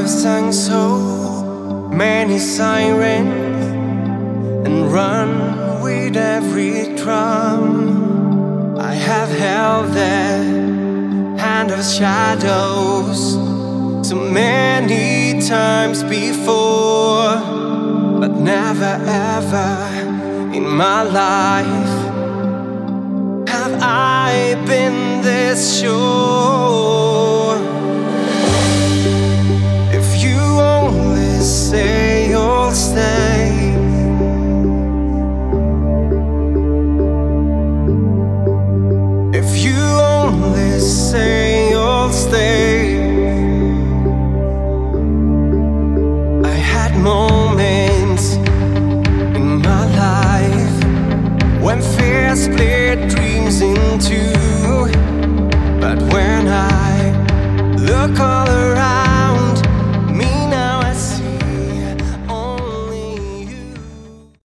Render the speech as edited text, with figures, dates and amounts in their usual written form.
have sung so many sirens and run with every drum. I have held the hand of shadows so many times before, but never ever in my life have I been this sure.